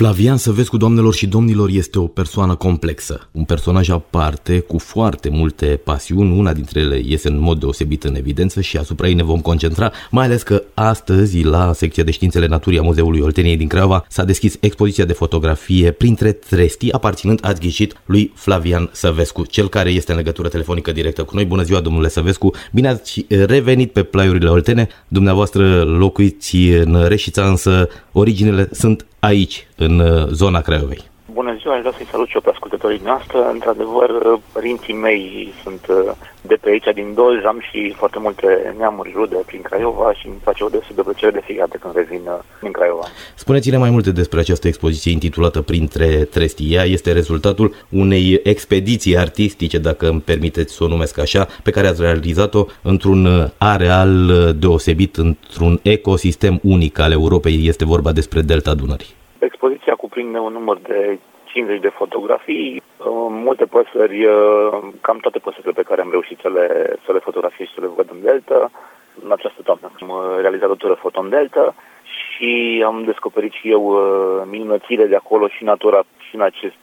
Flavian Săvescu, doamnelor și domnilor, este o persoană complexă, un personaj aparte cu foarte multe pasiuni, una dintre ele iese în mod deosebit în evidență și asupra ei ne vom concentra, mai ales că astăzi la secția de științele naturii a Muzeului Olteniei din Craiova s-a deschis expoziția de fotografie printre trestii aparținând, ați ghicit, lui Flavian Săvescu, cel care este în legătură telefonică directă cu noi. Bună ziua, domnule Săvescu, bine ați revenit pe plaiurile oltene. Dumneavoastră locuiți în Reșița, însă originele sunt aici, în zona Craiovei. Bună ziua, aș vrea să-i salut și eu pe ascultătorii noastre. Într-adevăr, părinții mei sunt de pe aici, din Dolj, am și foarte multe neamuri rude prin Craiova și îmi face o deosebită plăcere de fiecare dată când revin în Craiova. Spuneți-ne mai multe despre această expoziție intitulată Printre trestii. Ea este rezultatul unei expediții artistice, dacă îmi permiteți să o numesc așa, pe care ați realizat-o într-un areal deosebit, într-un ecosistem unic al Europei. Este vorba despre Delta Dunării. Expoziția cuprinde un număr de 50 de fotografii, multe păsări, cam toate păsările pe care am reușit să le fotografiez și să le văd în Delta. În această toamnă am realizat o tură foto în Delta și am descoperit și eu minunățile de acolo și natura și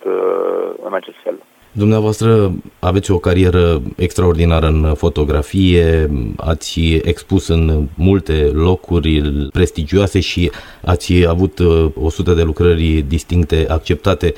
în acest fel. Dumneavoastră aveți o carieră extraordinară în fotografie, ați expus în multe locuri prestigioase și ați avut 100 de lucrări distincte acceptate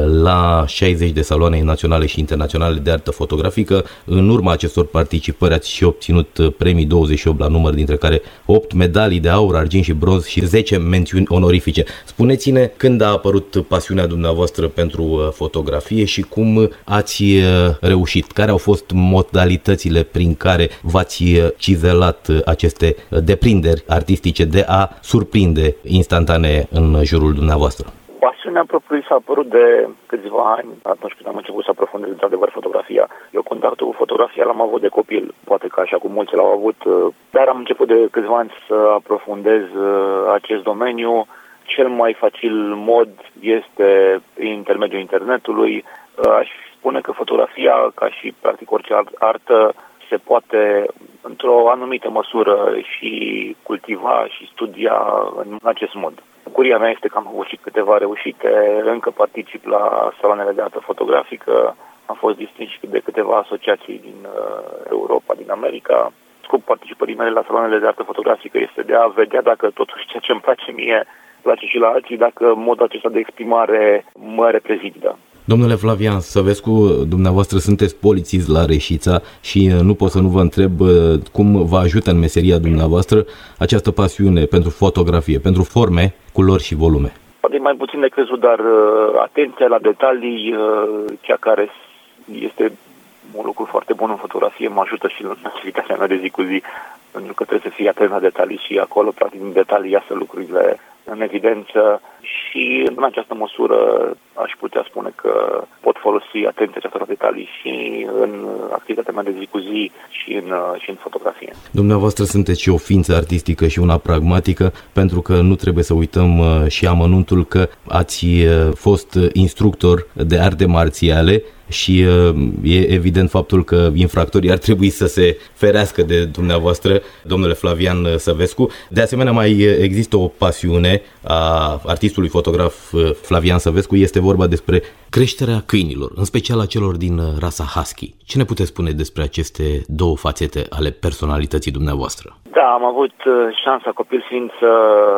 la 60 de saloane naționale și internaționale de artă fotografică. În urma acestor participări ați și obținut premii 28 la număr, dintre care 8 medalii de aur, argint și bronz și 10 mențiuni onorifice. Spuneți-ne când a apărut pasiunea dumneavoastră pentru fotografie și cum ați reușit? Care au fost modalitățile prin care v-ați cizelat aceste deprinderi artistice de a surprinde instantanee în jurul dumneavoastră? Pasiunea propriu s-a apărut de câțiva ani, atunci când am început să aprofundez într-adevăr fotografia. Eu contactul cu fotografia l-am avut de copil, poate că așa cum mulți l-au avut, dar am început de câțiva ani să aprofundez acest domeniu. Cel mai facil mod este prin intermediul internetului. Aș spune că fotografia, ca și practic orice artă, se poate într-o anumită măsură și cultiva și studia în acest mod. Bucuria mea este că am avut și câteva reușite, încă particip la saloanele de artă fotografică, am fost distins de câteva asociații din Europa, din America. Scopul participării mele la saloanele de artă fotografică este de a vedea dacă totuși ceea ce îmi place mie place și la alții, dacă modul acesta de exprimare mă reprezintă. Domnule Flavian Săvescu, dumneavoastră sunteți polițist la Reșița și nu pot să nu vă întreb cum vă ajută în meseria dumneavoastră această pasiune pentru fotografie, pentru forme, culori și volume. Poate mai puțin de crezut, dar atenția la detalii, cea care este un lucru foarte bun în fotografie, mă ajută și în activitatea mea de zi cu zi, pentru că trebuie să fii atent la detalii și acolo, practic, din detalii iasă lucrurile în evidență și în această măsură aș putea spune că pot folosi atenția aceasta la detalii și în activitatea mea de zi cu zi și în fotografie. Dumneavoastră sunteți și o ființă artistică și una pragmatică, pentru că nu trebuie să uităm și amănuntul că ați fost instructor de arte marțiale și e evident faptul că infractorii ar trebui să se ferească de dumneavoastră, domnule Flavian Săvescu. De asemenea, mai există o pasiune a artistului fotograf Flavian Săvescu, este vorba despre creșterea câinilor, în special a celor din rasa husky. Ce ne puteți spune despre aceste două fațete ale personalității dumneavoastră? Da, am avut șansa copil fiind să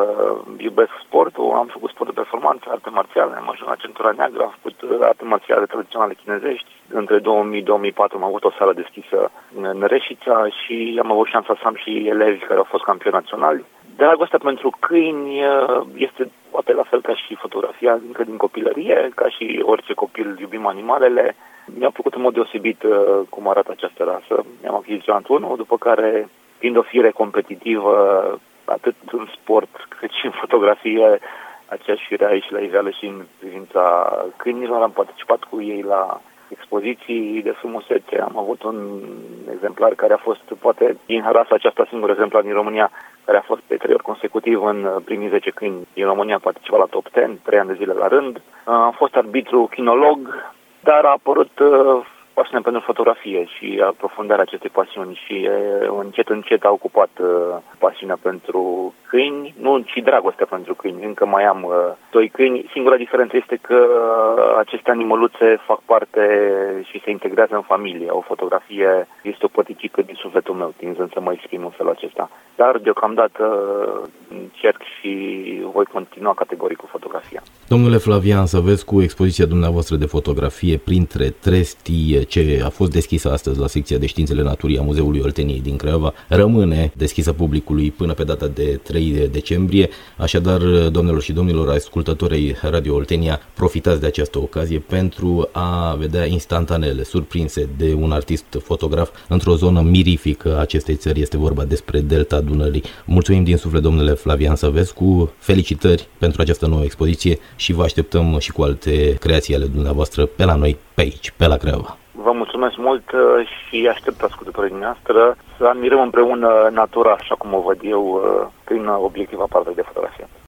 iubesc sportul, am făcut sport de performanță, arte marțiale, am ajuns la centura neagră, am făcut arte marțiale tradiționale chinezești. Între 2000-2004 am avut o sală deschisă în Reșița și am avut șansa să am și elevi care au fost campioni naționali. Dragostea pentru câini este poate la fel ca și fotografia încă din copilărie, ca și orice copil iubim animalele. Mi-a plăcut în mod deosebit cum arată această rasă. Mi-am achiziționat unul, după care, fiind o fire competitivă, atât în sport cât și în fotografie, aceeași fire aici la iveală și în privința câinilor. Am participat cu ei la expoziții de frumusețe. Am avut un exemplar care a fost, poate, din rasa aceasta singur exemplar din România, care a fost pe 3 ori consecutiv în primii 10 câini din România, a participat la top 10, 3 ani de zile la rând. Am fost arbitru kinolog, dar a apărut pasiunea pentru fotografie și aprofundarea acestei pasiuni și încet a ocupat pasiunea pentru câini, nu și dragostea pentru câini. Încă mai am 2 câini. Singura diferență este că aceste animăluțe fac parte și se integrează în familie. O fotografie este o părticică din sufletul meu, tinzând să mă exprim în felul acesta. Dar deocamdată încerc și voi continua categoric cu fotografia. Domnule Flavian Săvescu, expoziția dumneavoastră de fotografie printre trestii ce a fost deschisă astăzi la secția de științele naturii a Muzeului Olteniei din Craiova rămâne deschisă publicului până pe data de 3 decembrie. Așadar, doamnelor și domnilor ascultătorii Radio Oltenia, profitați de această ocazie pentru a vedea instantanele surprinse de un artist fotograf într-o zonă mirifică a acestei țări. Este vorba despre Delta Dunării. Mulțumim din suflet, domnule Flavian Săvescu, felicitări pentru această nouă expoziție și vă așteptăm și cu alte creații ale dumneavoastră pe la noi, pe aici, pe la Craiova. Vă mulțumesc mult și aștept ascultătorii dumneavoastră să admirăm împreună natura așa cum o văd eu prin obiectiv aparte de fotografie.